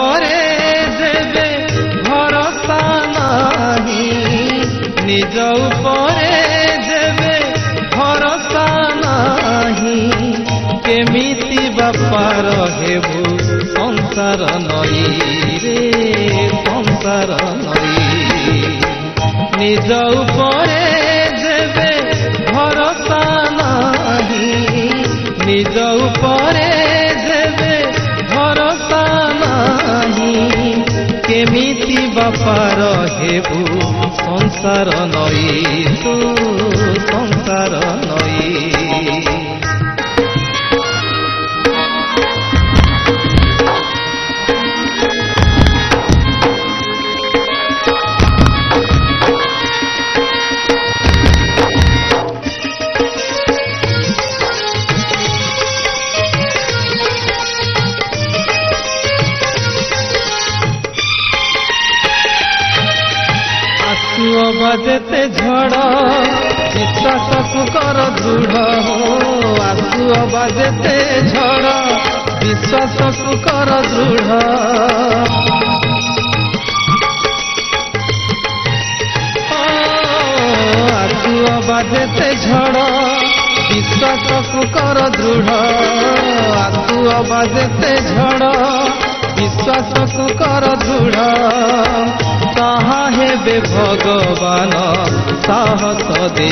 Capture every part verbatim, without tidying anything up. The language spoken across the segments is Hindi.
उपरे जेबे भरोसा नाही निज उपरे जेबे भरोसा नाही केमिति बापार हेबु संसार नई रे संसार नई निज उपरे जेबे भरोसा नाही निज उपरे जेबे भरोसा नाही केमिति बापार हेबु संसार नई तू संसार नई बजते झड़ विश्वास को कर दृढ़ हो आसु बजते झड़ विश्वास को कर दृढ़ आसु बजते झड़ विश्वास को कर दृढ़ आसु बजते झड़ विश्वास को कर दृढ़ कहा हेबे भगवान साहस दे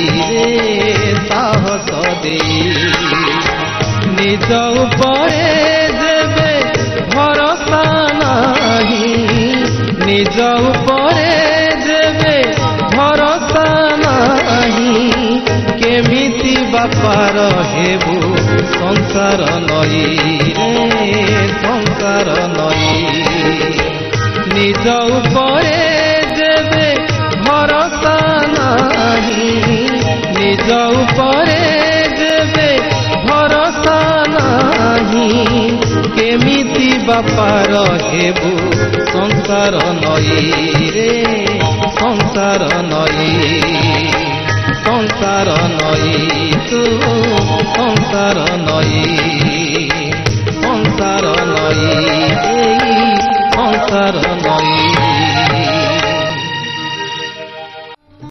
साहस दे निज उपरे जेबे भरोसा नाही निज उपरे जेबे भरोसा नाही केमिति बापार हेबु संसार नई रे संसार नई निज उपरे जेबे भरोसा नाही निज उपरे जेबे भरोसा नाही केमिति बापार हेबु संसार नई रे संसार नई संसार नई तू संसार नई संसार नई संसार